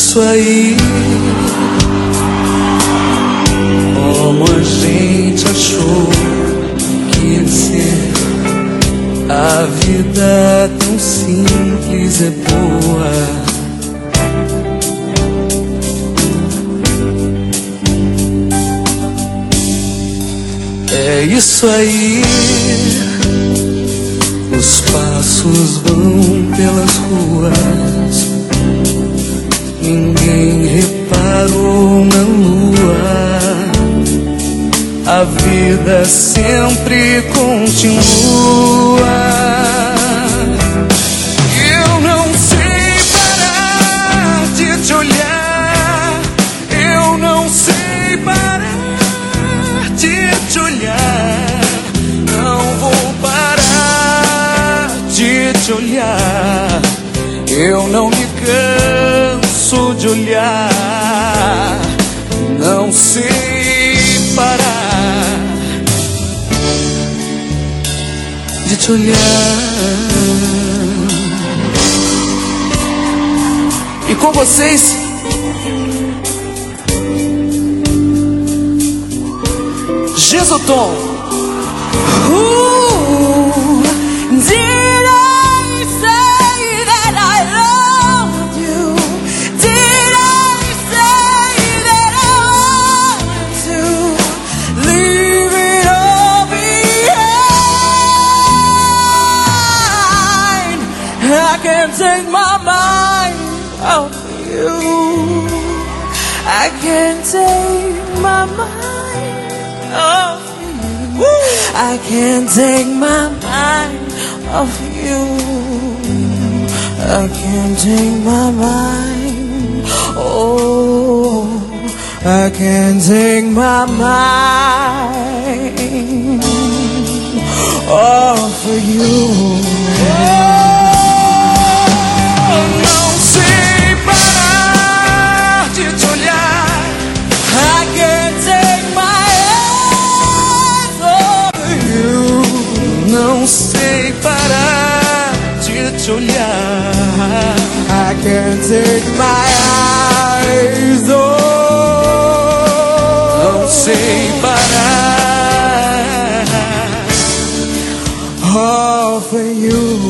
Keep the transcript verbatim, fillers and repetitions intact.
isso aí. Como a gente achou que ia ser. A vida tão simples é boa. É isso aí. Os passos vão pelas ruas, ninguém reparou na lua. A vida sempre continua. Eu não sei parar de te olhar. Eu não sei parar de te olhar. Não vou parar de te olhar. Eu não me canso de olhar. Não sei parar de te olhar. E com vocês, Jesutom. Ooh, did I say that I love you? Did I say that I want to leave it all behind? I can't take my mind off you. I can't take my mind off you. I can't take my mind off you. I can't take my mind. Oh, I can't take my mind off of you. Não sei parar de te olhar. I can't take my eyes off of you. Não sei parar de te olhar. I can't take my eyes off. Não sei parar Off of you.